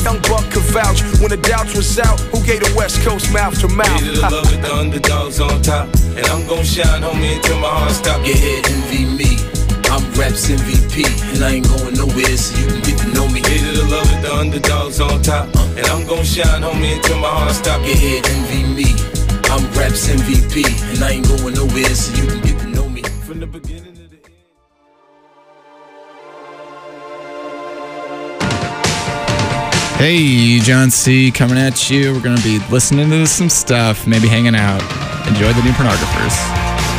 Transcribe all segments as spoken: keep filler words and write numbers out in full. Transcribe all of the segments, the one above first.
young buck could vouch. When the doubts was out, who gave the West Coast mouth to mouth? Hated to love it, the underdogs on top. And I'm gon' shine, homie, until my heart stop. Get here, envy me. I'm Raps M V P, and I ain't going nowhere, so you can get to know me. Hated to love it, the underdogs on top. And I'm gon' shine, homie, until my heart stop. Get here, envy me. I'm Raps M V P, and I ain't going nowhere, so you can get to know me. From the beginning to the end. Hey, John C. coming at you. We're going to be listening to some stuff, maybe hanging out. Enjoy the New Pornographers.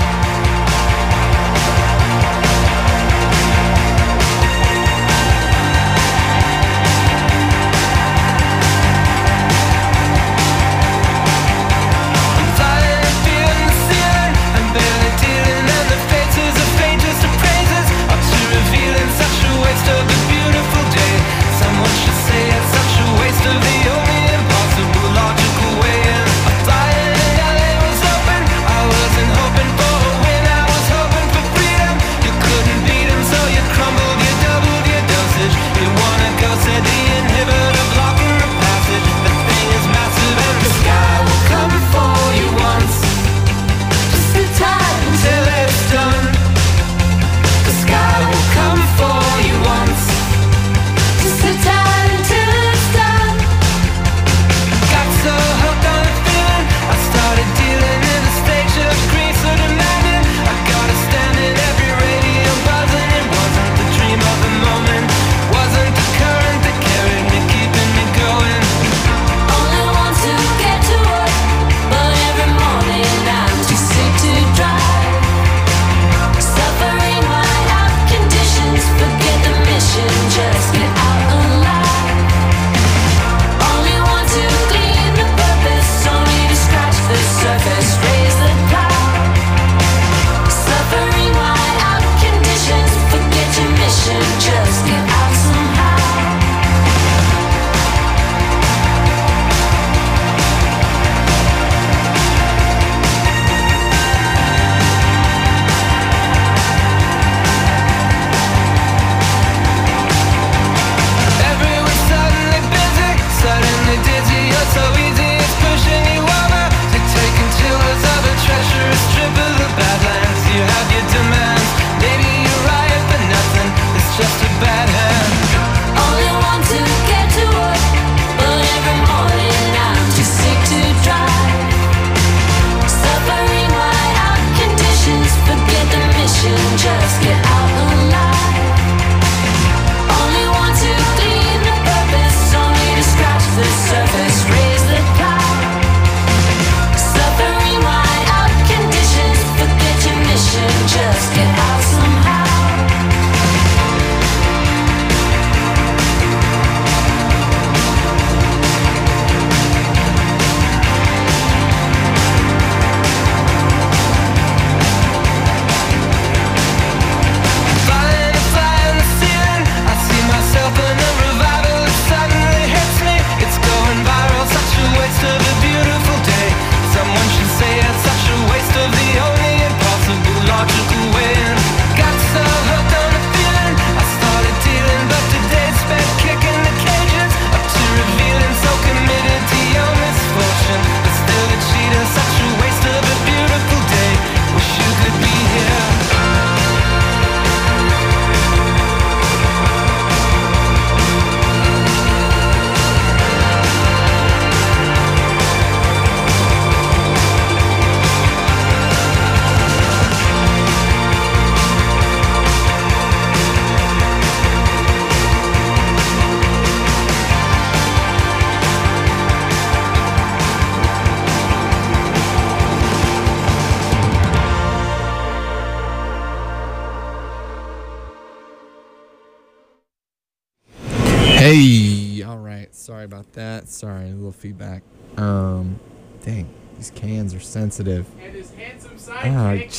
Hey, all right. Sorry about that. Sorry, a little feedback. Um, dang, these cans are sensitive. And his handsome Ah, sidekick.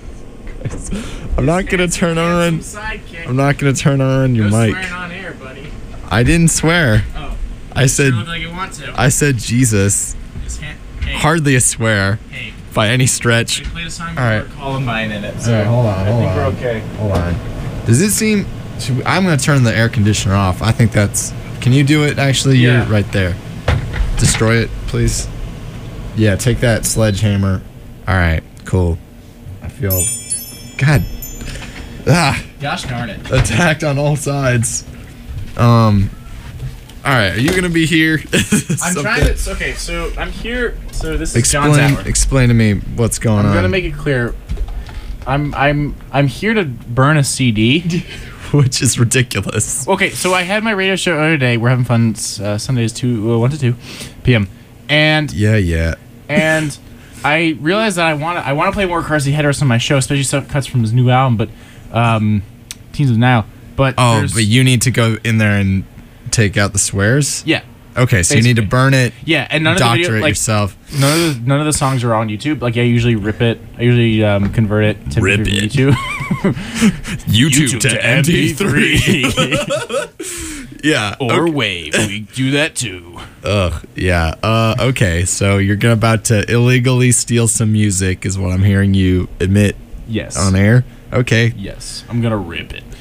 jeez. I'm not gonna turn on. Sidekick. I'm not gonna turn on your No mic. swearing on air, buddy. I didn't swear. Oh. I said. You look like you want to. I said Jesus. His hand, hey, Hardly a swear. Hey. By any stretch. We played a song All right. before Columbine in it. All right, hold on, hold I think on. we're okay. Hold on. Does it seem? Should we, I'm gonna turn the air conditioner off. I think that's. Can you do it? Actually, Yeah. you're right there. Destroy it, please. Yeah, take that sledgehammer. All right, cool. I feel... God. Ah, Gosh darn it. attacked on all sides. Um... All right, are you going to be here? I'm trying to. Okay, so I'm here. So this is Explain, John's hour. explain to me what's going I'm on. gonna make it clear. I'm I'm I'm here to burn a C D. Which is ridiculous. Okay, so I had my radio show the other day. We're having fun. Uh, Sundays two, uh, one to two, p.m. And Yeah, yeah. and I realized that I want to I want to play more Carsey Headrest on my show, especially stuff cuts from his new album, but um, Teens of Denial. But Oh, there's- but you need to go in there and take out the swears? yeah. Okay, so you need to Basically. burn it, Yeah, and none of the doctor video, it like yourself. none of the none of the songs are on YouTube. Like I usually rip it. I usually um, convert it to Rip it. YouTube. YouTube, to M P three. Yeah. or okay. Wave. We do that too. Ugh. Yeah. Uh. Okay. So you're gonna about to illegally steal some music, is what I'm hearing you admit Yes. on air. Okay. Yes. I'm gonna rip it.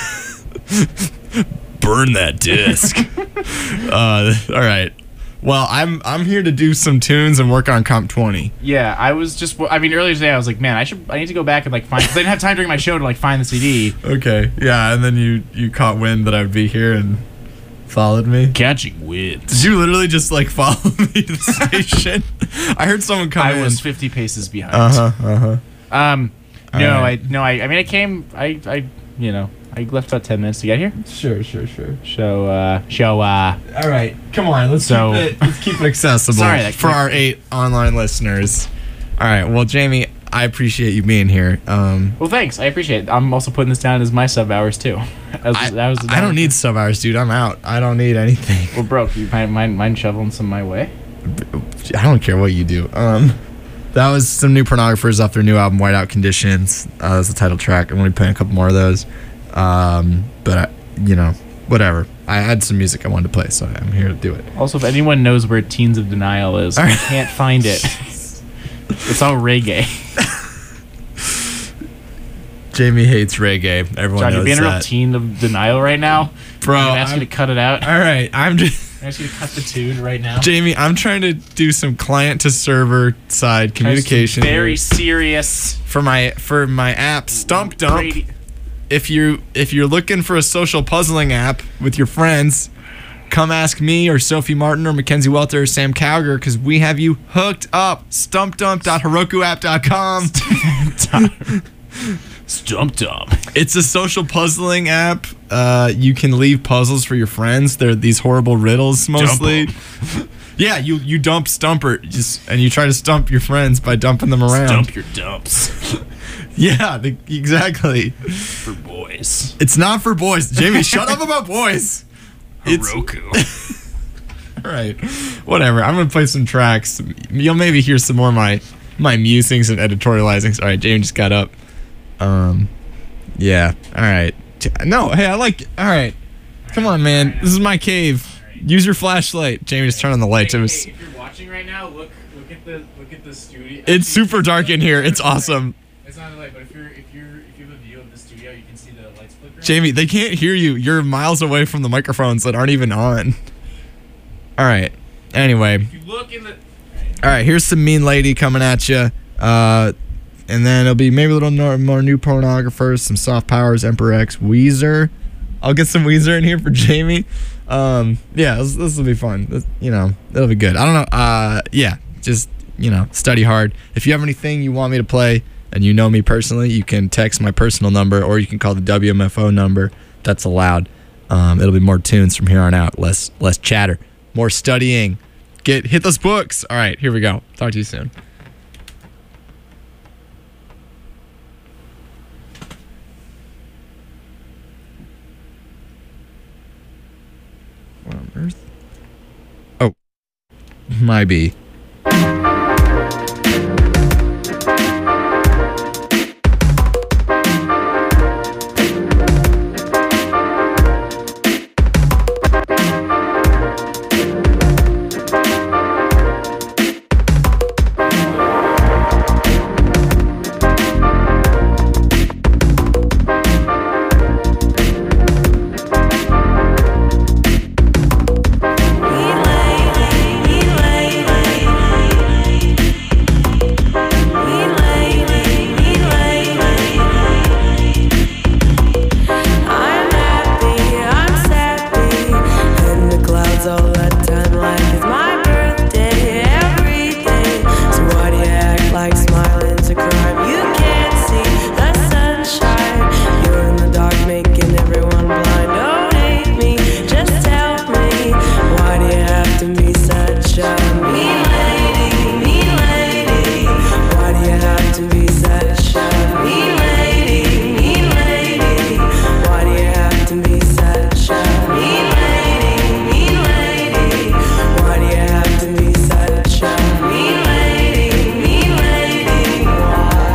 Burn that disc. uh. All right. Well, I'm I'm here to do some tunes and work on Comp twenty. Yeah, I was just. I mean, earlier today I was like, man, I should. I need to go back and like find. Cause I didn't have time during my show to like find the C D. Okay. Yeah. And then you you caught wind that I would be here and followed me. Catching winds. Did you literally just like follow me to the station? I heard someone come I in. was fifty paces behind. Uh huh. Uh huh. Um, no, Alright. I no, I. I mean, I came. I. I. You know, I left about ten minutes to get here. Sure. Sure. Sure. So, uh, show. Uh, All right, come on. Let's So- keep it. Let's keep it accessible Sorry, that for clicked. our eight online listeners. All right. Well, Jamie, I appreciate you being here. Um, well, thanks. I appreciate it. I'm also putting this down as my sub hours too. As, I, that was. I don't need sub hours, dude. I'm out. I don't need anything. Well, broke. You mind, mind, mind shoveling some my way? I don't care what you do. Um, that was some new pornographers off their new album, Whiteout Conditions. Uh, that was the title track. I'm gonna be playing a couple more of those. Um, but I, you know, whatever. I had some music I wanted to play, so I'm here to do it. Also, if anyone knows where Teens of Denial is, I can't find it. It's all reggae. Jamie hates reggae. Everyone John, you're knows being a real that. teen of denial right now. Bro, I'm gonna ask you I'm- to cut it out. All right, I'm just. I'm asking you to cut the tune right now. Jamie, I'm trying to do some client to server side communication Very here serious. for my for my app Stump Dump. Brady- If you if you're looking for a social puzzling app with your friends, come ask me or Sophie Martin or Mackenzie Welter or Sam Cowger because we have you hooked up. stump dump dot heroku app dot com. Stump Dump. It's a social puzzling app. Uh, you can leave puzzles for your friends. They're these horrible riddles mostly. Yeah, you you dump Stumper just and you try to stump your friends by dumping them around. Stump your dumps. Yeah, the, exactly. For boys. It's not for boys. Jamie, shut up about boys. It's Heroku. all right. Whatever. I'm gonna play some tracks. You'll maybe hear some more of my my musings and editorializings. All right, Jamie just got up. Um, yeah. All right. No, hey, I like. All right. Come on, man. This is my cave. Use your flashlight. Jamie just turned on the lights. It was. if you're watching right now, look look at the look at the studio. It's super dark in here. It's awesome. It's not a light, but if you're if you're if you have a view of the studio, you can see the lights flickering. Jamie, they can't hear you. You're miles away from the microphones that aren't even on. All right. Anyway. If you look in the. All right, here's some Mean Lady coming at you. Uh, and then it'll be maybe a little more, more new pornographers, some Soft Powers, Emperor X, Weezer. I'll get some Weezer in here for Jamie. Um, yeah, this, this will be fun. This, you know, it'll be good. I don't know. Uh, yeah, just, you know, study hard. If you have anything you want me to play and you know me personally, you can text my personal number or you can call the W M F O number. That's allowed. Um, it'll be more tunes from here on out. Less, less chatter. More studying. Get hit those books. All right, here we go. Talk to you soon. What on earth? Oh, my B. arms all the time like it's my birthday every day. So why do you act like smiling's a crime? You can't see the sunshine. You're in the dark making everyone blind. Don't hate me, just tell me, why do you have to be such a mean lady, mean lady? Why do you have to be such a mean lady, mean lady? Why do you have to be such a mean lady, mean lady? Why do you have to be such a mean lady, mean lady? Why?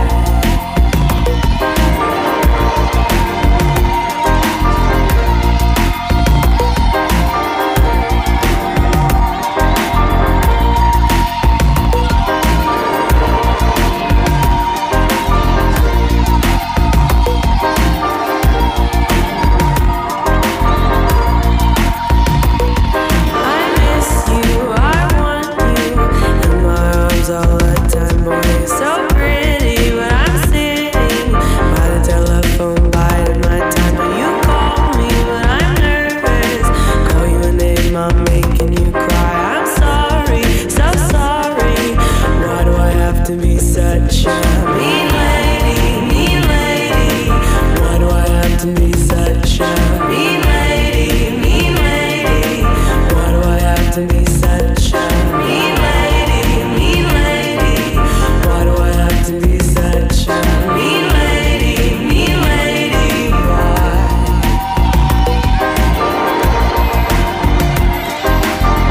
I miss you, I want you in my arms all the time, boy. You're so pretty, but I'm sitting by the telephone, biding my time. Now you call me, but I'm nervous. Call you a name, I'm making you cry. I'm sorry, so sorry. Why do I have to be such a mean lady, mean lady? Why do I have to be such a mean lady, mean lady? Why do I have to be such a mean lady, mean lady? Why do I have to be such a mean lady, mean lady? Why?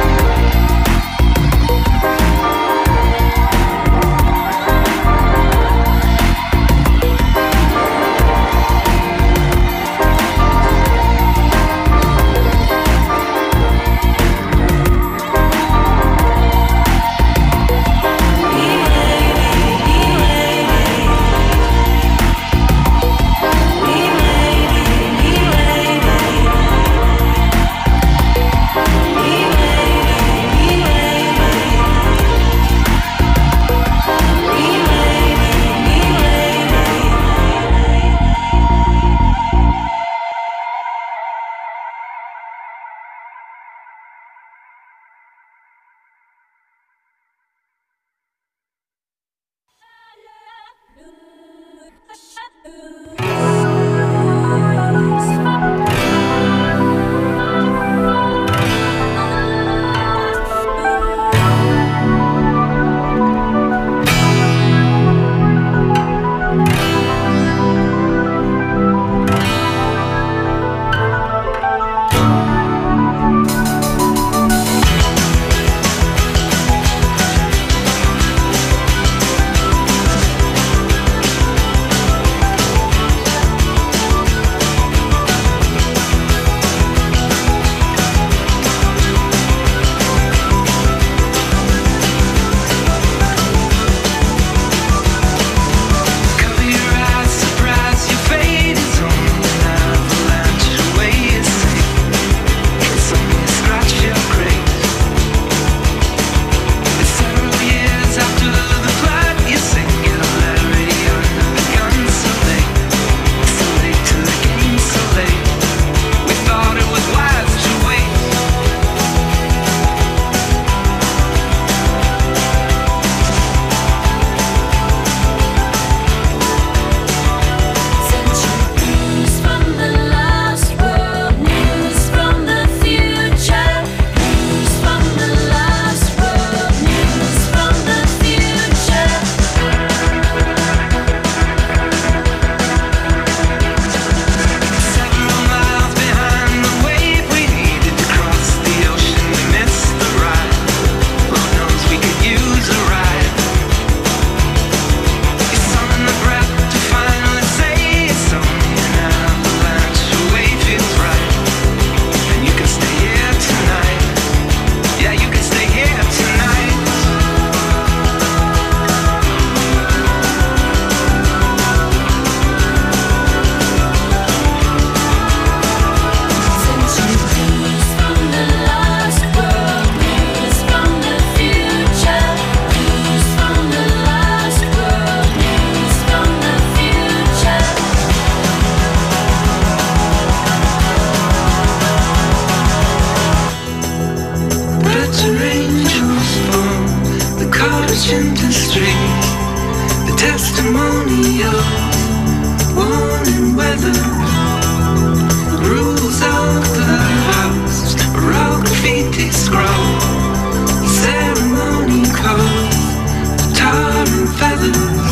industry, the testimonial, warning weather, the rules of the house, a raw graffiti scroll, the ceremony calls, the tar and feathers,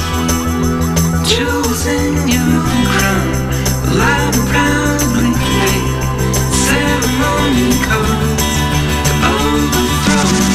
jewels in your crown, loud and proudly made, ceremony calls, to overthrow.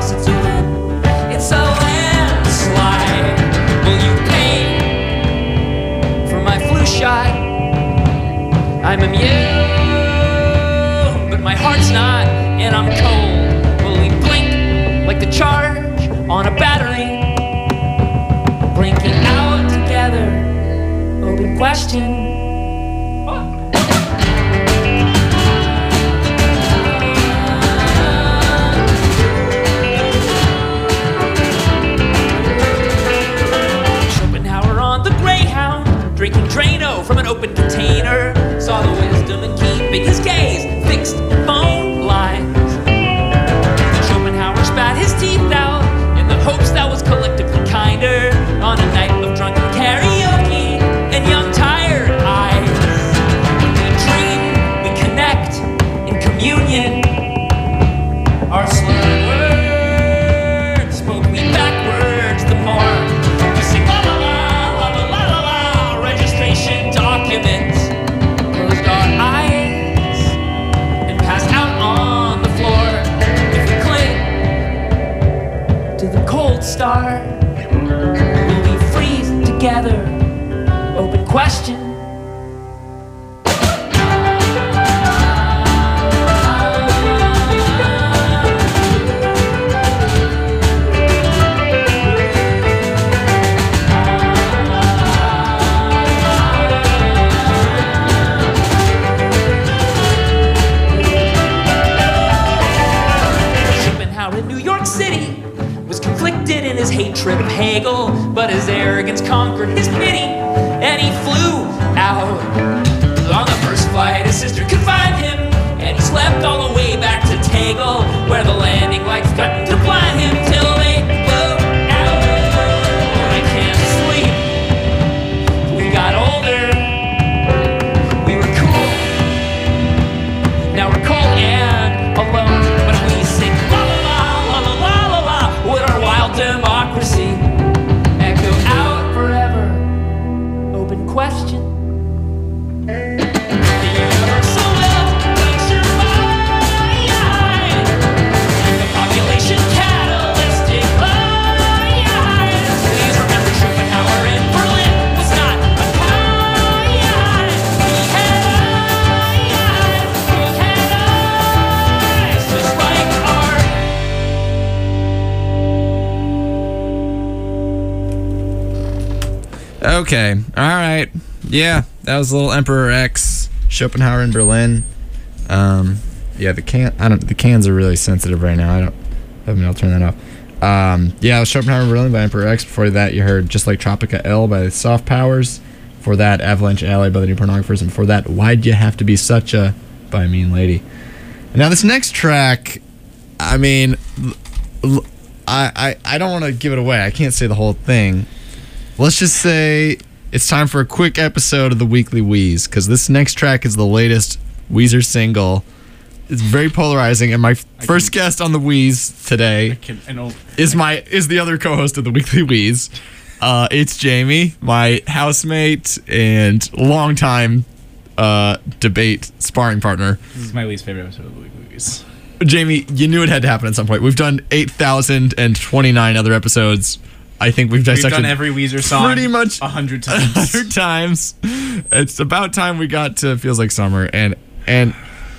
It's a landslide. Will you pay? I'm immune, but my heart's not, and I'm cold. Will we blink like the charge on a battery? Blinking out together, open question. Schopenhauer on the Greyhound, drinking Drano from an open container. Saw the wisdom in keeping his gaze fixed phone lines. Schopenhauer spat his teeth out in the hopes that was collectively kinder on a night of drunken karaoke and young tired eyes. We dream, we connect in communion. Our slurred words spoke we backwards the more we sing la la la la la la la la. Registration documents. Closed our eyes and passed out on the floor. If we cling to the cold star, will we freeze together? Open question. Schopenhauer in New York City was conflicted in his hatred of Hegel, but his arrogance conquered his pity, and he flew out. On the first flight, his sister could find him, and he slept all the way back to Tegel, where the landing lights threatened to blind him till they blew out. I can't sleep. We got older. We were cool. Now we're cold and alone, but we sing la la la la la la la la. Would our wild democracy echo out forever? Open question. The universal will puncture my eye. The population catalytic bias. Please remember Schopenhauer in Berlin was not a pie. He had eyes, he had eyes, just like art. Okay. All right. Yeah, that was a little Emperor X, Schopenhauer in Berlin. Um, yeah, the can I don't the cans are really sensitive right now. I don't have me. I'll turn that off. Um, yeah, it was Schopenhauer in Berlin by Emperor X. Before that, you heard Just Like Tropica L by the Soft Powers. Before that, Avalanche Alley by the New Pornographers. And before that, Why'd You Have to Be Such a by Mean Lady. Now this next track, I mean, l- l- I I, I don't want to give it away. I can't say the whole thing. Let's just say it's time for a quick episode of the Weekly Wheeze, because this next track is the latest Weezer single. It's very polarizing, and my f- first guest on the Wheeze today Can, I know. is my is the other co-host of the Weekly Wheeze. Uh, it's Jamie, my housemate and longtime uh, debate sparring partner. This is my least favorite episode of the Weekly Wheeze. Jamie, you knew it had to happen at some point. We've done eight thousand twenty-nine other episodes. I think we've We've dissected done every Weezer song pretty much a hundred a times. hundred times. It's about time we got to Feels Like Summer, and and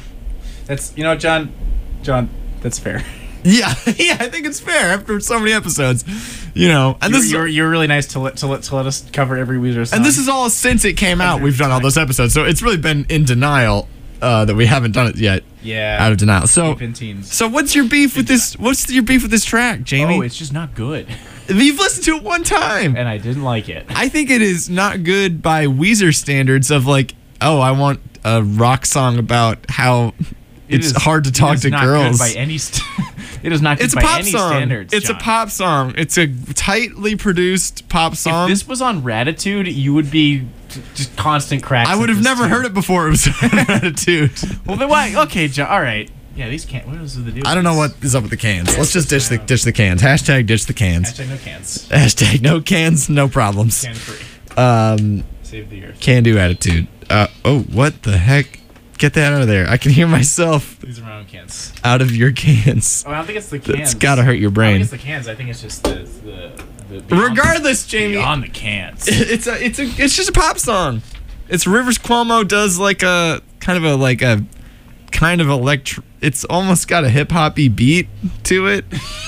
That's you know, John, John, that's fair. yeah, yeah, I think it's fair after so many episodes, you know. And You're, this you're, is you're really nice to let to let to let us cover every Weezer song. and this is all since it came out. We've done all those episodes, so it's really been in denial uh, that we haven't done it yet. yeah, Out of denial. So Deep in teens. so what's your beef with this? What's your beef with this track, Jamie? Oh, it's just not good, You've listened to it one time. and I didn't like it. I think it is not good by Weezer standards of like, oh, I want a rock song about how It it's is- hard to it talk is to not girls. Good by any st- it is not good It's a by pop any song. standards. It's John. a pop song. It's a tightly produced pop song. If this was on Ratitude, you would be t- just constant cracks. I would at have this never tune. heard it before it was Attitude. Well, then why? Okay, John. All right. Yeah, these can't. What is the deal? I don't know what is up with the cans. Let's just ditch the ditch the cans. Hashtag ditch the cans. Hashtag no cans. Hashtag no cans, no problems. Can free. Um, Save the earth. can do attitude. Uh, oh, what the heck? Get that out of there. I can hear myself These are my own cans. out of your cans. Oh, I don't think it's the cans. That's gotta hurt your I don't brain. think it's the cans. I think it's just the the. the beyond- Regardless, Jamie, Beyond the cans. it's a it's a it's just a pop song. It's Rivers Cuomo does like a kind of a like a kind of electro. It's almost got a hip hoppy beat to it.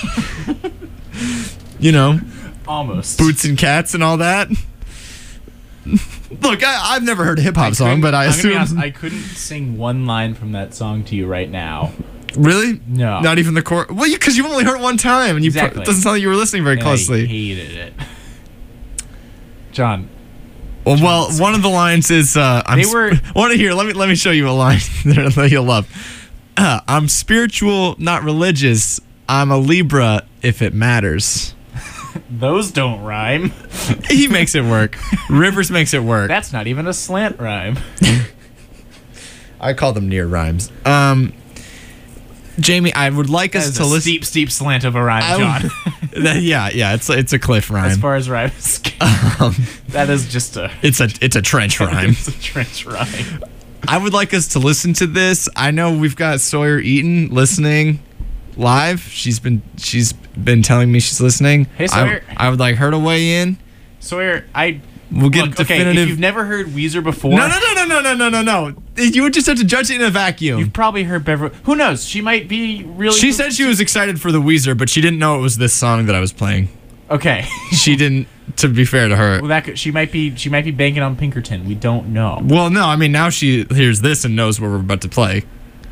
You know, almost Boots and Cats and all that. Look, I, I've never heard a hip hop song, but I I'm assume honest, I couldn't sing one line from that song to you right now. Really? No. Not even the chorus. Well, because you, you've only heard it one time, and you pro- Exactly. it doesn't sound like you were listening very And closely. I hated it. John. Well, well, one of the lines is uh, I'm They were- sp- want to hear. Let me let me show you a line that you'll love. Uh, I'm spiritual, not religious. I'm a Libra, if it matters. Those don't rhyme. He makes it work. Rivers makes it work. That's not even a slant rhyme. I call them near rhymes. Um, Jamie, I would like That us is to a listen. steep, steep slant of a rhyme, I John. would- that- yeah, yeah, it's it's a cliff rhyme. As far as rhymes go, Um, that is just a it's a it's a trench rhyme. it's a trench rhyme. I would like us to listen to this. I know we've got Sawyer Eaton listening live. She's been she's been telling me she's listening. Hey, Sawyer. I, I would like her to weigh in. Sawyer, I We'll get look, a okay, definitive. if you've never heard Weezer before, no, no, no, no, no, no, no, no, no. You would just have to judge it in a vacuum. you've probably heard Beverly. Who knows? She might be really. She said she was excited for the Weezer, but she didn't know it was this song that I was playing. Okay. She didn't. To be fair to her. Well, that could, she might be. She might be banking on Pinkerton. We don't know. Well, no, I mean now she hears this and knows what we're about to play.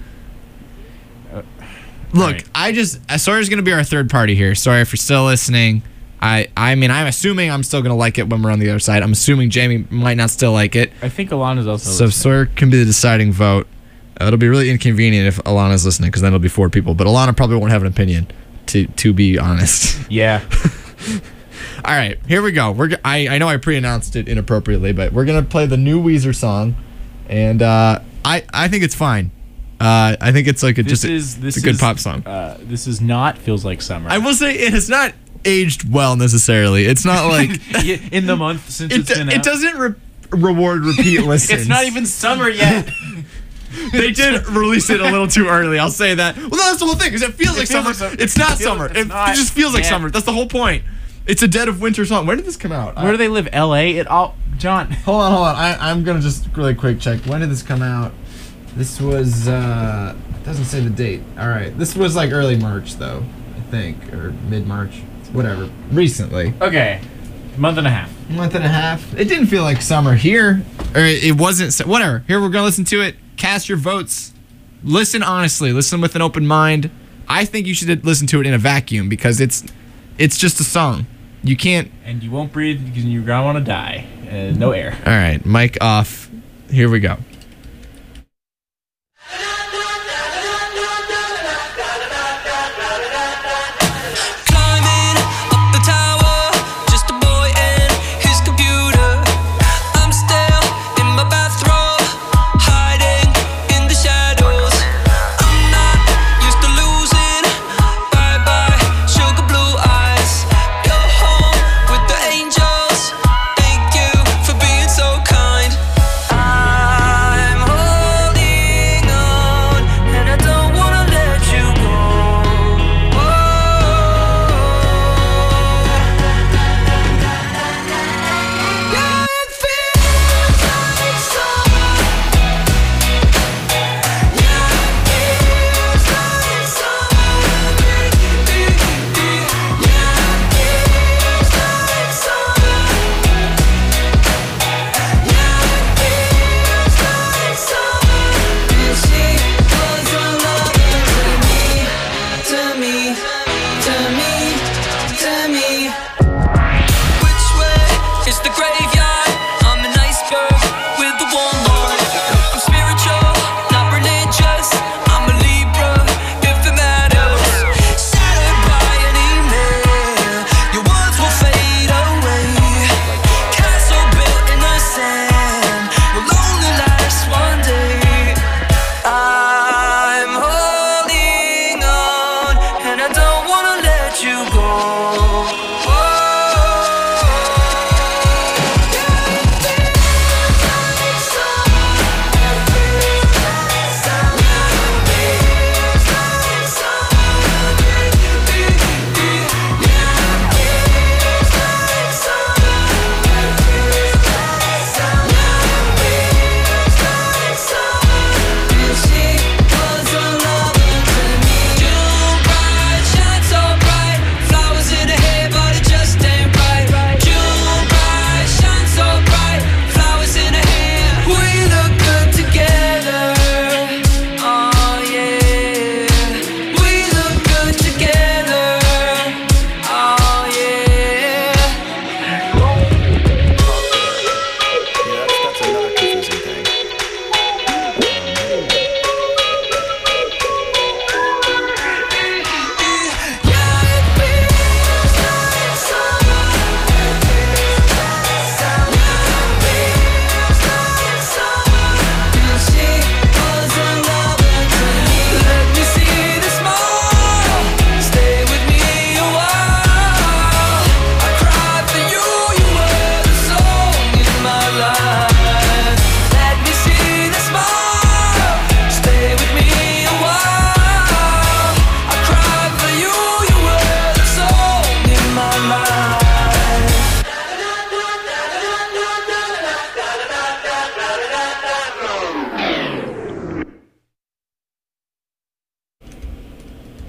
Uh, Look, right. I just uh, Sawyer's gonna be our third party here. Sorry if you're still listening. I I mean I'm assuming I'm still gonna like it when we're on the other side. I'm assuming Jamie might not still like it. I think Alana's also. So listening. Sawyer can be the deciding vote. Uh, it'll be really inconvenient if Alana's listening because then it'll be four people. But Alana probably won't have an opinion. To to be honest. Yeah. All right, here we go. We're g- I I know I pre-announced it inappropriately, but we're gonna play the new Weezer song, and uh, I I think it's fine. Uh, I think it's like a, This just a, is this it's a good is, pop song. Uh, this is not feels like summer. I will say it has not aged well necessarily. It's not like in the month since it, it's been it out. doesn't re- reward repeat listens. It's not even summer yet. They did release it a little too early. I'll say that. Well, no, that's the whole thing because it feels It like feels summer. like summer. It's not It feels- summer. it's It, not. it just feels like Yeah. summer. That's the whole point. It's a dead of winter song. When did this come out? Where do they live? L A. It all. John. Hold on, hold on. I, I'm gonna just really quick check. When did this come out? This was uh it doesn't say the date. Alright. This was like early March though, I think. Or mid March. Whatever. Recently. Okay. Month and a half. Month and a half. It didn't feel like summer here. Or it it wasn't su- whatever. Here we're gonna listen to it. Cast your votes. Listen honestly. Listen with an open mind. I think you should listen to it in a vacuum because it's it's just a song. You can't. And you won't breathe because you're gonna want to die. Uh, no air. All right, mic off. Here we go. Climbing up the tower, just a boy and his computer. I'm still in my bathrobe, hiding in the shadows. I'm not used to losing. Bye bye, sugar blue eyes. You're home with the angels. Thank you for being so kind. I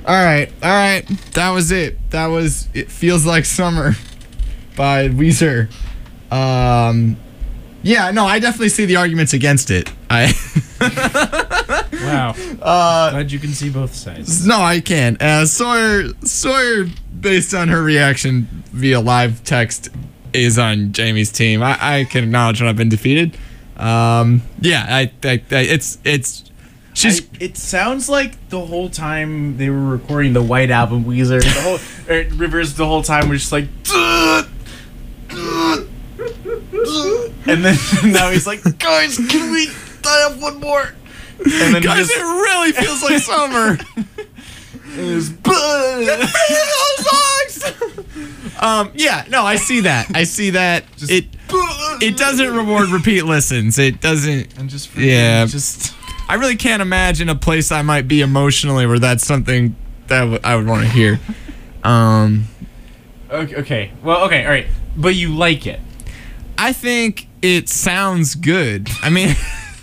All right, all right. That was it. That was It Feels Like Summer by Weezer. Um, yeah, no, I definitely see the arguments against it. I Wow. Uh, Glad you can see both sides. no, I can. Uh, Sawyer, Sawyer, based on her reaction via live text, is on Jamie's team. I, I can acknowledge when I've been defeated. Um, yeah, I, I, I it's it's. She's. I- it sounds like the whole time they were recording the White Album, Weezer, the whole er, Rivers, the whole time was just like, and then now he's like, guys, can we I have one more? And then Guys, he just, it really feels like summer. um, yeah, no, I see that. I see that. It it doesn't reward repeat listens. It doesn't. and just Yeah. just I really can't imagine a place I might be emotionally where that's something that w- I would want to hear. Um, okay, okay. Well, okay, all right, but you like it. I think it sounds good. I mean,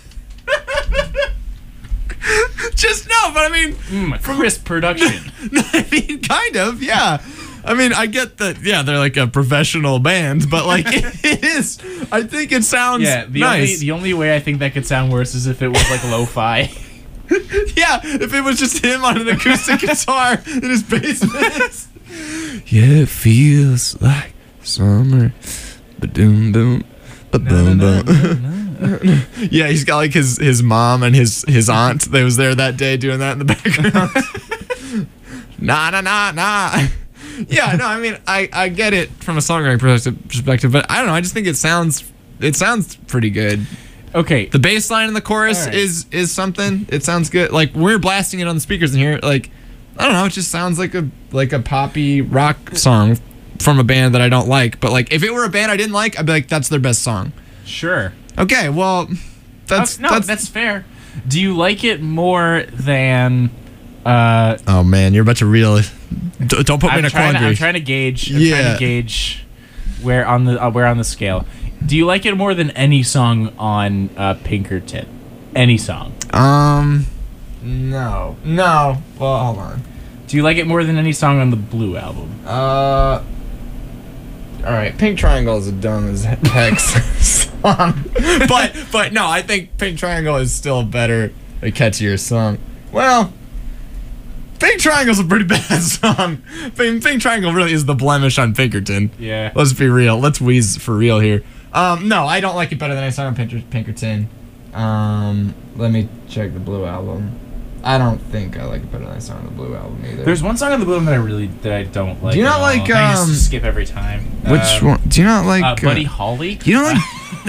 just no, but I mean, Mm, crisp production. I mean, kind of, yeah. I mean, I get that, yeah, they're like a professional band, but like it, it is. I think it sounds Yeah, the nice. only the only way I think that could sound worse is if it was like lo-fi. Yeah, if it was just him on an acoustic guitar in his basement. Yeah, it feels like summer. Ba-doom, boom. Ba-boom, boom. Yeah, he's got like his, his mom and his, his aunt that was there that day doing that in the background. Nah, nah, nah, nah. Yeah, no, I mean, I, I get it from a songwriting perspective, perspective, but I don't know. I just think it sounds it sounds pretty good. Okay, The bass line in the chorus All right. is is something. It sounds good. Like we're blasting it on the speakers in here. Like I don't know. It just sounds like a like a poppy rock song from a band that I don't like. But like if it were a band I didn't like, I'd be like, that's their best song. sure. Okay, well, that's Uh, no, that's, that's fair. Do you like it more than? Uh, Oh man, you're about to reel. D- Don't put me I'm in a trying. To, quandary. I'm trying to gauge. I'm Yeah. trying to gauge where on the uh, where on the scale. Do you like it more than any song on uh, Pinkerton? Any song? Um, no, no. Well, hold on. Do you like it more than any song on the Blue album? Uh, all right. Pink Triangle is a dumb as heck song, but but no, I think Pink Triangle is still a better, a catchier song. Well, Pink Triangle's a pretty bad song. Pink, Pink Triangle really is the blemish on Pinkerton. Yeah. Let's be real. Let's wheeze for real here. Um, no, I don't like it better than I saw on Pinker- Pinkerton. Um, let me check the Blue album. I don't think I like it better than I saw on the Blue album either. There's one song on the Blue album that I really that I don't like. Do you not at all. like, I used um, to skip every time. Which Um, one? Do you not like? Uh, Buddy uh, Holly. you don't like?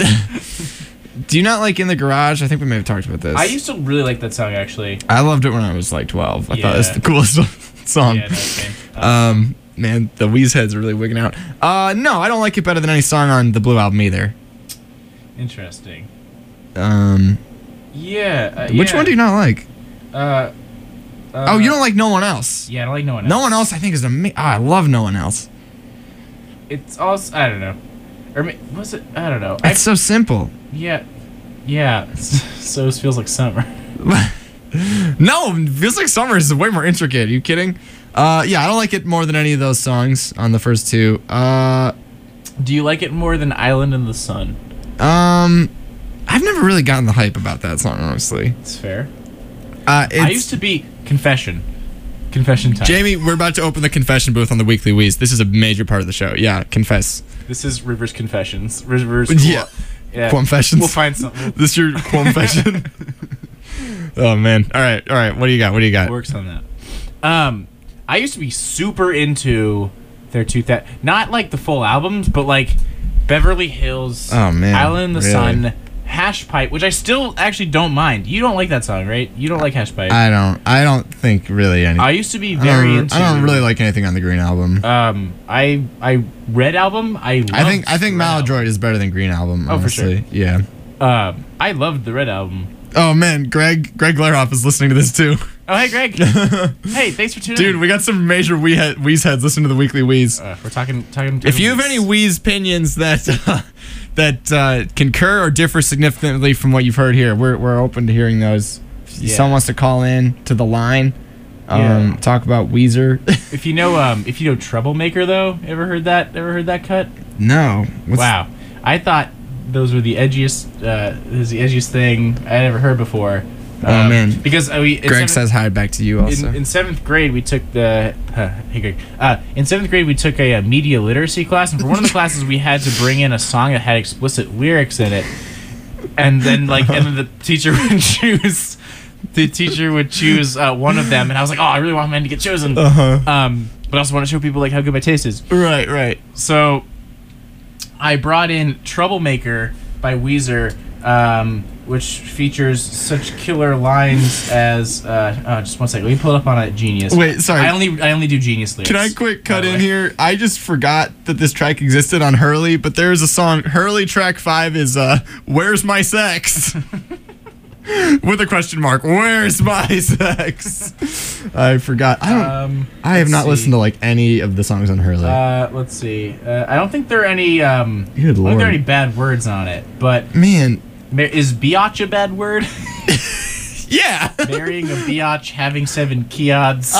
Do you not like In the Garage? I think we may have talked about this. I used to really like that song actually. I loved it when I was like twelve. I thought it was Yeah. the coolest song. Yeah, that's okay. Uh, Um, man, the Wheeze heads are really wigging out. Uh, no, I don't like it better than any song on the Blue album either. interesting. Um, Yeah. Uh, which yeah. one do you not like? Uh, uh, oh, you don't like No One Else. Yeah, I don't like no one else. No One Else, I think is amazing. Oh, I love No One Else. It's also I don't know, or ma- was it? I don't know. I, It's so simple. yeah, yeah. So it feels like summer. No, Feels Like Summer is way more intricate. Are you kidding? Uh, yeah, I don't like it more than any of those songs on the first two. Uh, Do you like it more than Island in the Sun? um, I've never really gotten the hype about that song, honestly. It's fair. Uh, it's, I used to be confession, confession time. Jamie, we're about to open the confession booth on the Weekly Wheeze. This is a major part of the show. Yeah, confess. This is Rivers Confessions. Rivers. Yeah. Yeah. Quamfessions. We'll find something. This your confession? Oh man! All right, all right. What do you got? What do you got? Works on that. Um, I used to be super into their two that not like the full albums, but like Beverly Hills, Oh, man, Island in the really? Sun, Hash Pipe, which I still actually don't mind. You don't like that song, right? You don't like Hash Pipe. I don't. I don't think really any. I used to be I very don't, into. I don't really like anything on the Green album. Um, I I Red album. I I think loved I think the Red Maladroit is better than Green album. Oh, for sure. honestly. Yeah. album. Um, I loved the Red album. Oh man, Greg Greg Glaroff is listening to this too. Oh hey Greg. Hey, thanks for tuning Dude, in. we got some major wee head, Wheeze heads listening to the Weekly Wheeze. Uh, we're talking talking. If you have any Wheeze opinions that uh, that uh, concur or differ significantly from what you've heard here, we're we're open to hearing those. If Yeah. someone wants to call in to the line, Um, Yeah. talk about Weezer. If you know, um, if you know Troublemaker, though, ever heard that? Ever heard that cut? No. What's- Wow, I thought those were the edgiest, uh, is the edgiest thing I had ever heard before. Oh, Um, man. Because uh, we in Greg seventh- says hi back to you also. In, in seventh grade, we took the uh, hey Greg. Uh, in seventh grade, we took a, uh media literacy class, and for one of the classes, we had to bring in a song that had explicit lyrics in it, and then like, and then the teacher would choose. The teacher would choose uh, one of them, and I was like, "Oh, I really want mine to get chosen." Uh-huh. Um, but I also want to show people like how good my taste is. right, right. So, I brought in "Troublemaker" by Weezer, um, which features such killer lines as. Uh, uh, just one second, let me pull it up on a Genius. Wait, sorry. I only I only do Genius lyrics. Can I quick cut by the in way. here? I just forgot that this track existed on Hurley, but there's a song. Hurley track five is uh, "Where's My Sex?" with a question mark. Where's my sex? I forgot. I don't. Um, I have let's not see. listened to like any of the songs on Hurley. Uh, let's see. Uh, I don't think there are any. Um, I Good don't think lord. there are any bad words on it. But Man, ma- is biatch a bad word? yeah. Marrying a biatch, having seven kiads.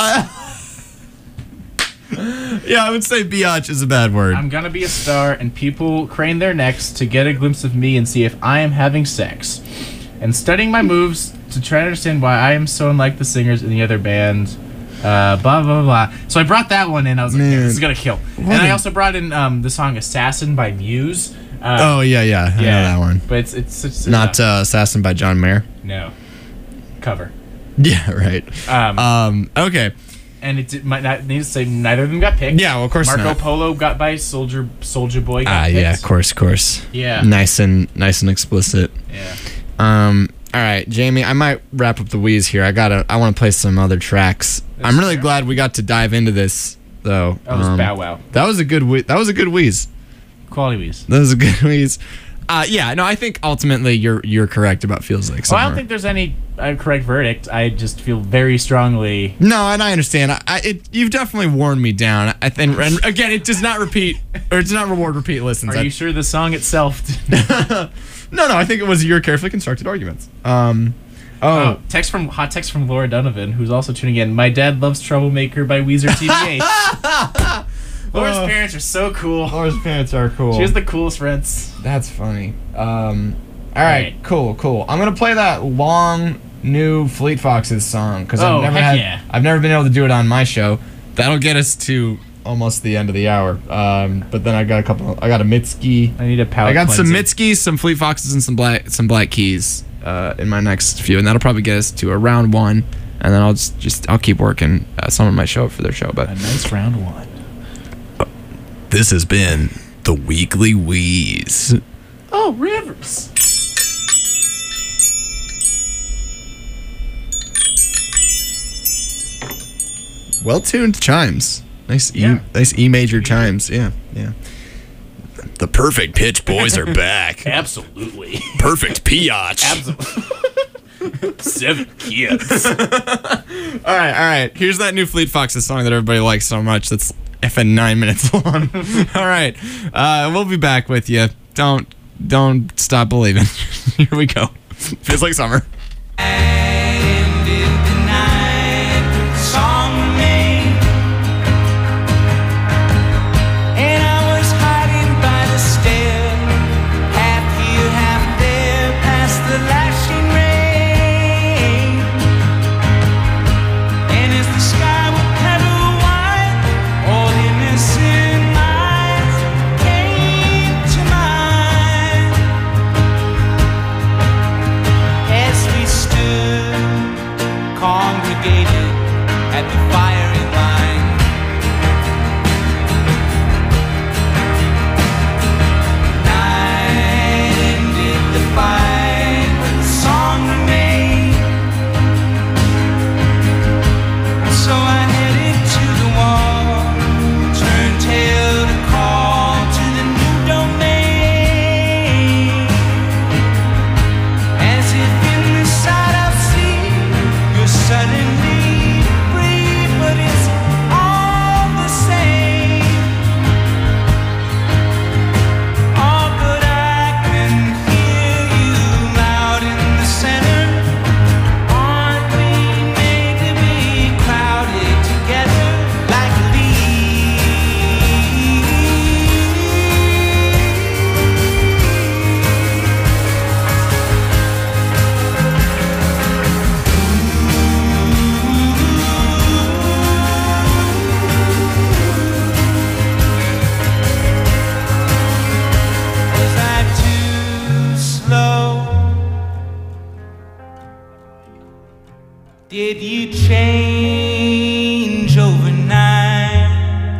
Yeah, I would say biatch is a bad word. I'm gonna be a star, and people crane their necks to get a glimpse of me and see if I am having sex. And studying my moves to try to understand why I am so unlike the singers in the other band. Uh, blah blah blah. So I brought that one in. I was like, yeah, Man. this is gonna kill. And I also brought in um, the song "Assassin" by Muse. Uh, oh yeah, yeah, I know that one. But it's it's, it's Not uh, uh, "Assassin" by John Mayer. no cover. Yeah, right. Um, Um. Okay. and it did, might not need to say neither of them got picked. Yeah, well, of course Marco not. Polo got by Soldier Soldier Boy. Got Ah, picked. yeah, of course, of course. Yeah. Nice and nice and explicit. Yeah. Um. All right, Jamie. I might wrap up the Wheeze here. I gotta. I want to play some other tracks. I'm really fair. glad we got to dive into this, though. That was Um, Bow Wow. That was a good. Whe- That was a good Wheeze. Quality Wheeze. That was a good Wheeze. Uh, yeah. No, I think ultimately you're you're correct about feels like Well, summer. I don't think there's any uh, correct verdict. I just feel very strongly. No, and I understand. I, I it, you've definitely worn me down. I think, and again, it does not repeat or it does not reward repeat listens. Are I- you sure the song itself? No, no. I think it was your carefully constructed arguments. Um. Oh. Oh, text from hot text from Laura Donovan, who's also tuning in. My dad loves Troublemaker by Weezer T V H. Laura's Oh. parents are so cool. Laura's parents are cool. She has the coolest friends. That's funny. Um, all right, Right. cool, cool. I'm gonna play that long new Fleet Foxes song because Oh, I've never heck had, yeah. I've never been able to do it on my show. That'll get us to almost the end of the hour. Um, but then I got a couple. I got a Mitski. I need a palate I got some cleansing. Mitski, some Fleet Foxes, and some black some Black Keys uh, in my next few, and that'll probably get us to a round one. And then I'll just, just I'll keep working. Uh, someone might show up for their show, but A nice round one. this has been the Weekly Wheeze. Oh, Rivers. Well tuned chimes. Nice E, Yeah. nice E major chimes. Yeah, yeah. The perfect pitch boys are back. Absolutely. Perfect piatch. Absolutely. Seven kids. All right, all right. Here's that new Fleet Foxes song that everybody likes so much. That's effing nine minutes long. All right, uh, we'll be back with you. Don't don't stop believing. Here we go. Feels like summer. And I was hiding by the stair, half here, half there, past the lashing rain. And as the sky would petal white, all innocent minds came to mind. As we stood Did you change overnight?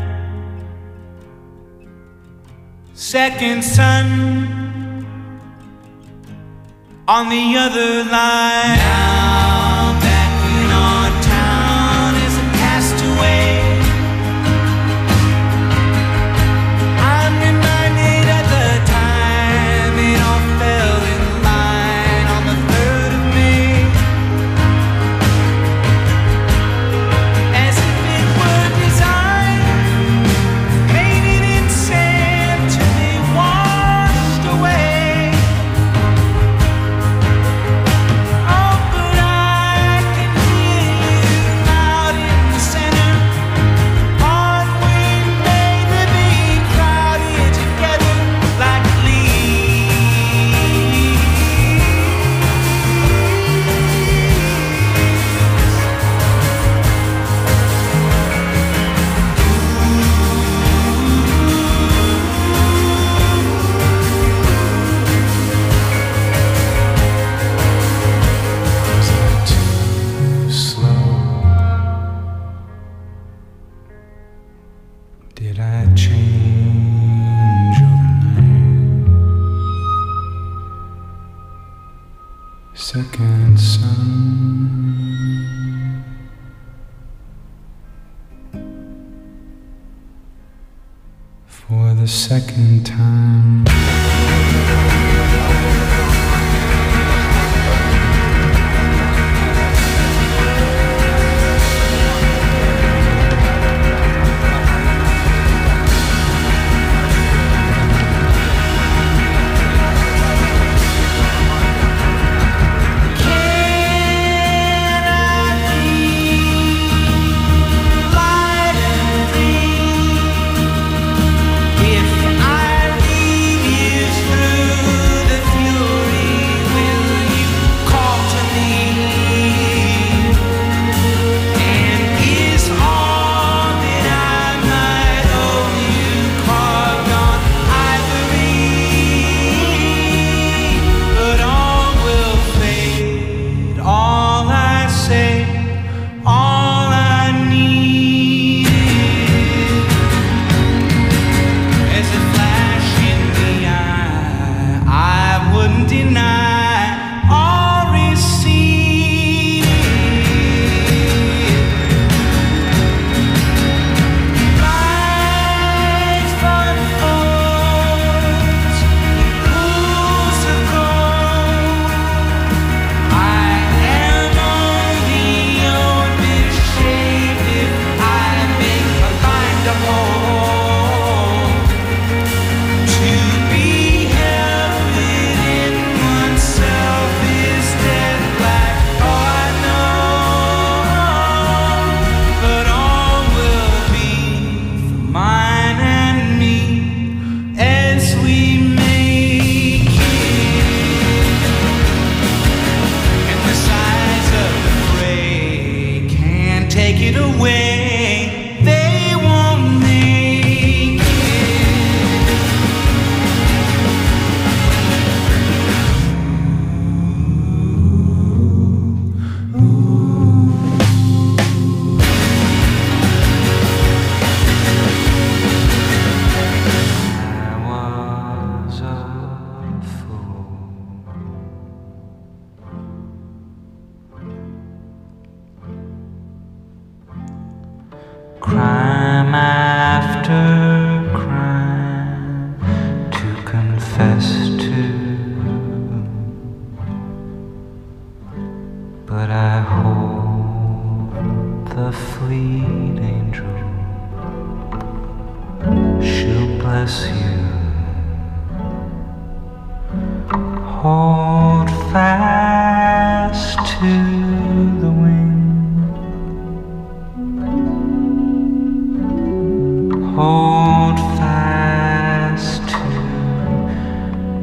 Second son on the other line. Now back in our town as a castaway, I'm reminded of the time it all fell in line on the third of May, as if it were designed, painted in sand to be washed away. Oh, but I can hear you out in the center. On we may be crowded together like Too slow. Did I change overnight? Second son for the second time. if I lead you through the fury, will you call to me? And is all that I might owe you carved on ivory? But all will fade, all I say, all I need is as a flash in the eye. I wouldn't deny or recede. Life unfolds in pools of gold. I am only old misshapen if I make a line to hold. To be held within oneself is dead black. Oh, I know, but all will be for mine and me as we make it. And the size of the fray can't take it away. They won't make it. I was a fool. Crime after crime to confess to, but I hold the fleet angel. She'll bless you. Hold fast to the wind. Hold fast to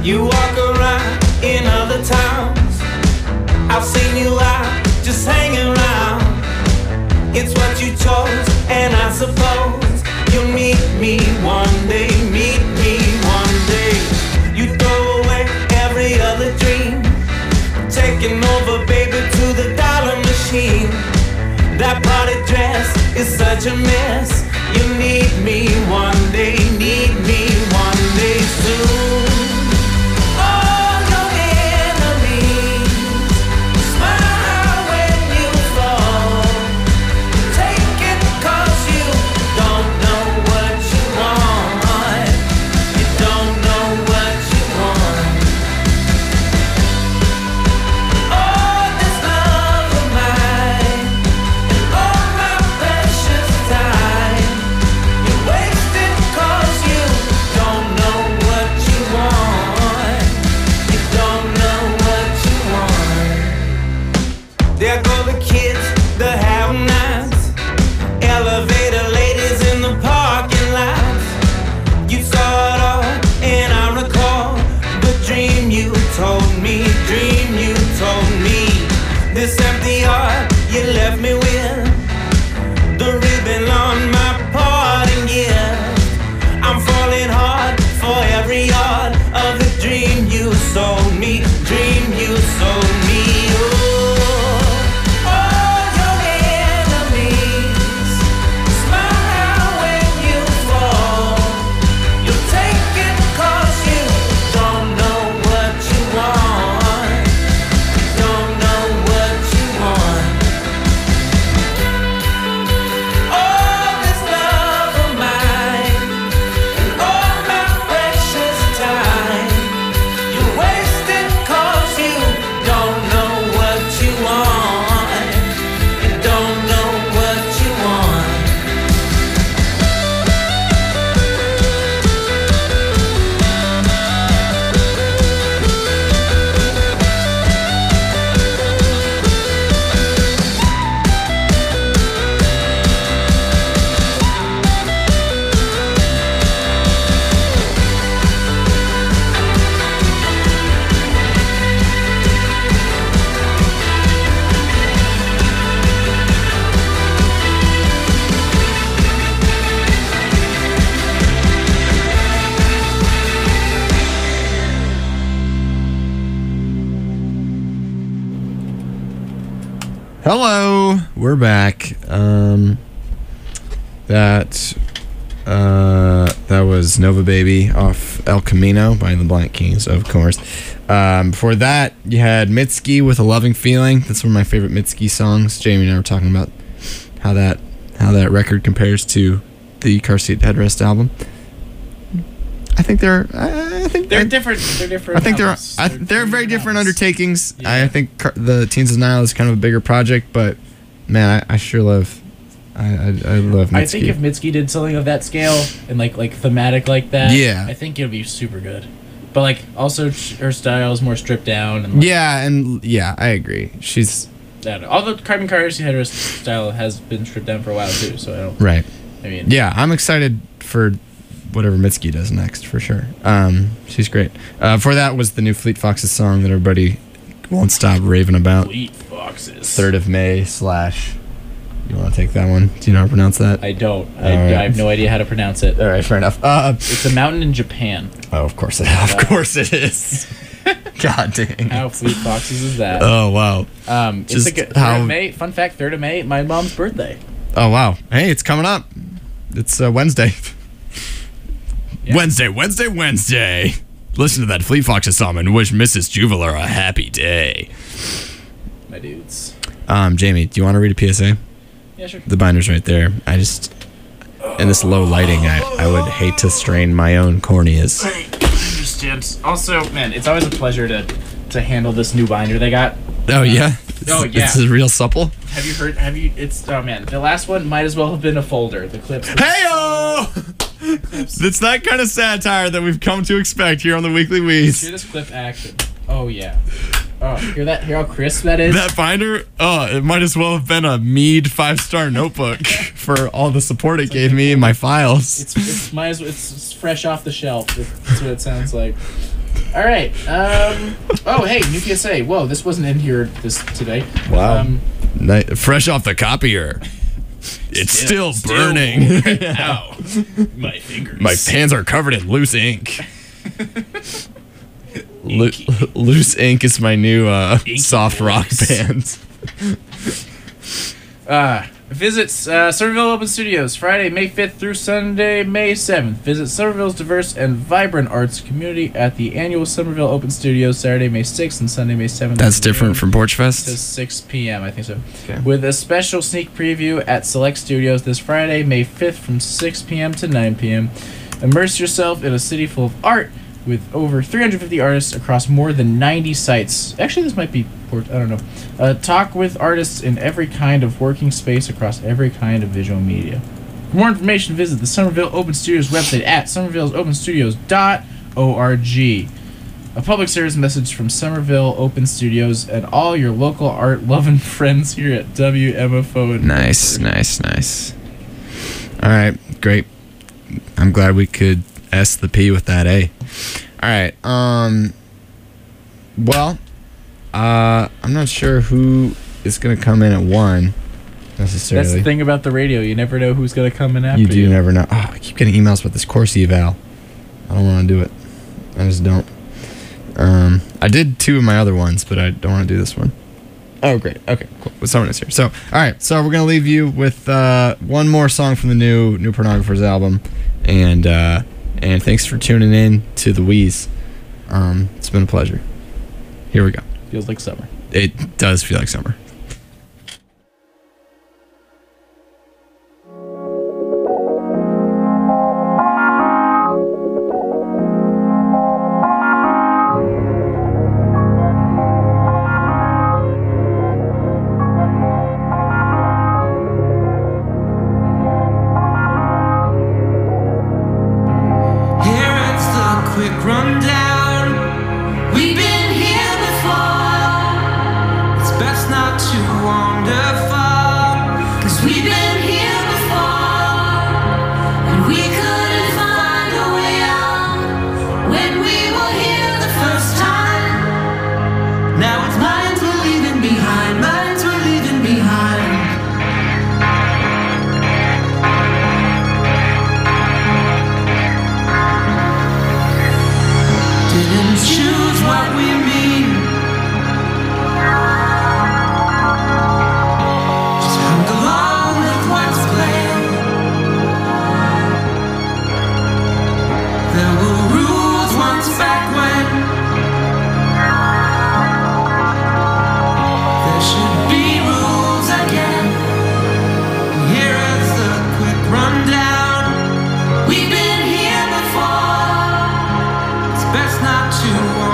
You walk around in other towns. I've seen you out just hanging around. It's what you chose, and I suppose you'll meet me one day. Meet me one day. You throw away every other dream, taking over, baby, to the dollar machine. That party dress is such a mess. You need me one day, need me one day soon. All your enemies smile when you fall. Take it 'cause you don't know what you want. You don't know what you want. Oh, this love of mine, and all my precious time, you waste it 'cause you don't know what you want. You don't know what you want. There go the kids, the have-nots, elevator ladies in the parking lots. You saw it all, and I recall the dream you told me, dream you told me. This empty heart you left me with, the ribbon on my parting gift. I'm falling hard for every yard of the dream you sold me, dream you sold me. Oh, all your enemies smile when you fall. You take it 'cause you don't know what you want. Don't know what you want. All this love of mine, and all my precious time, you waste it 'cause you don't know what you want. You don't know what you want. Hello, we're back. Um, that uh, that was Nova Baby off El Camino by the Blank Keys, of course. Um, before that, you had Mitski with A Loving Feeling. That's one of my favorite Mitski songs. Jamie and I were talking about how that how that record compares to the Car Seat Headrest album. I think they're. I, I think They're I, different. They're different. I think they're. albums. I, they're very different albums. undertakings. Yeah. I think car, the Teens of Nile is kind of a bigger project, but man, I, I sure love. I I, I love Mitski. I think if Mitski did something of that scale and like like thematic like that, Yeah. I think it would be super good. But like also sh- her style is more stripped down and like, Yeah, and yeah, I agree. She's I don't know. Although Carbon Car Seat Headrest style has been stripped down for a while too, so I don't. right. I mean, Yeah, I'm excited for whatever Mitski does next for sure. Um, she's great. Uh, for that was the new Fleet Foxes song that everybody won't stop raving about. Fleet Foxes. Third of May slash. You want to take that one? Do you know how to pronounce that? I don't. I, Alright. I have no idea how to pronounce it. All right, fair enough. Uh, It's a mountain in Japan. oh, of course it. Of course it is. God dang. How Fleet Foxes is that? Oh wow. Um, Just it's like a, third how- of May. Fun fact: Third of May, my mom's birthday. Oh wow. Hey, it's coming up. It's uh, Wednesday. Yeah. Wednesday, Wednesday, Wednesday. Listen to that Fleet Foxes song and wish Missus Juveler a happy day. My dudes. Um, Jamie, do you want to read a P S A? Yeah, sure. The binder's right there. I just, in this low lighting, I, I would hate to strain my own corneas. I understand. Also, man, it's always a pleasure to to handle this new binder they got. Oh yeah. Oh, yeah. This is real supple. Have you heard? Have you? It's oh man, the last one might as well have been a folder. The clips. Heyo! It's that kind of satire that we've come to expect here on the Weekly Weeds. Hear this clip action. Oh yeah. Oh, hear that? Hear how crisp that is? That binder, oh, it might as well have been a Mead five-star notebook for all the support it gave me in my files. It's it's might as well, it's, it's fresh off the shelf. That's what it sounds like. All right. Um, oh, hey, new P S A. Whoa, this wasn't in here this today. Wow. Um, Ni- fresh off the copier. It's still, still burning. Ow. My fingers. My hands are covered in loose ink. Lo- loose ink is my new uh, soft rock band. Uh, visit uh, Somerville Open Studios Friday, May fifth through Sunday, May seventh. Visit Somerville's diverse and vibrant arts community at the annual Somerville Open Studios Saturday, May sixth and Sunday, May seventh. That's different from Porch Fest? To six p.m., I think so. Okay. With a special sneak preview at Select Studios this Friday, May fifth from six p.m. to nine p.m. Immerse yourself in a city full of art with over three hundred fifty artists across more than ninety sites. Actually, this might be, I don't know. Uh, talk with artists in every kind of working space across every kind of visual media. For more information, visit the Somerville Open Studios website at somerville open studios dot org. A public service message from Somerville Open Studios and all your local art-loving friends here at W M F O. Nice, nice, nice. All right, great. I'm glad we could S the P with that A. All right. Um. Well, uh, I'm not sure who is gonna come in at one necessarily. That's the thing about the radio. You never know who's going to come in after You you. do never know. Oh, I keep getting emails about this course eval. I don't want to do it. I just don't. Um, I did two of my other ones, but I don't want to do this one. Oh, great. Okay, cool. Well, someone is here. So, all right. So we're gonna leave you with uh, one more song from the new New Pornographers album, and uh, and thanks for tuning in to the Wheeze. Um, it's been a pleasure. Here we go. Feels like summer. It does feel like summer. Quick rundown. We've been here before. It's best not to wander far, 'cause we've been here before, and we couldn't find a way out when we were here the first time. Now it's minds we're leaving behind, minds we're leaving behind. Didn't choose what we mean, just hung along with what's playing. There were rules once back when there should be rules again. Here is the quick rundown. We've been here before. Best not to